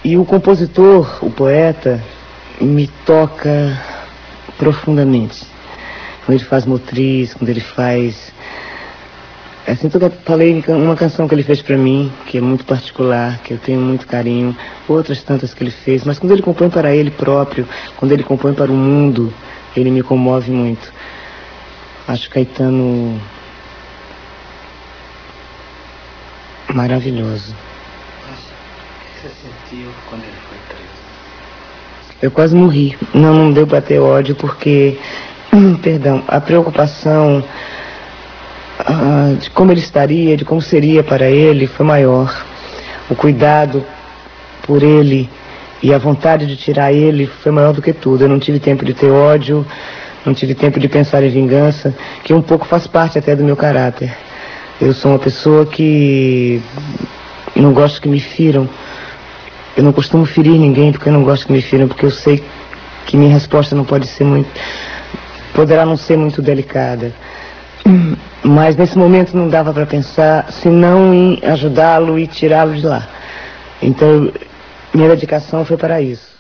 E o compositor, o poeta, me toca profundamente. Quando ele faz motriz, quando ele faz... Assim, eu falei uma canção que ele fez pra mim, que é muito particular, que eu tenho muito carinho, outras tantas que ele fez, mas quando ele compõe para ele próprio, quando ele compõe para o mundo, ele me comove muito. Acho Caetano maravilhoso. O que você sentiu quando ele foi preso? Eu quase morri. Não deu para ter ódio porque, perdão, a preocupação de como ele estaria, de como seria para ele, foi maior. O cuidado por ele e a vontade de tirar ele foi maior do que tudo. Eu não tive tempo de ter ódio, não tive tempo de pensar em vingança, que um pouco faz parte até do meu caráter. Eu sou uma pessoa que não gosto que me firam. Eu não costumo ferir ninguém porque eu não gosto que me firam, porque eu sei que minha resposta não pode ser muito... poderá não ser muito delicada. Mas nesse momento não dava para pensar senão em ajudá-lo e tirá-lo de lá. Então, minha dedicação foi para isso.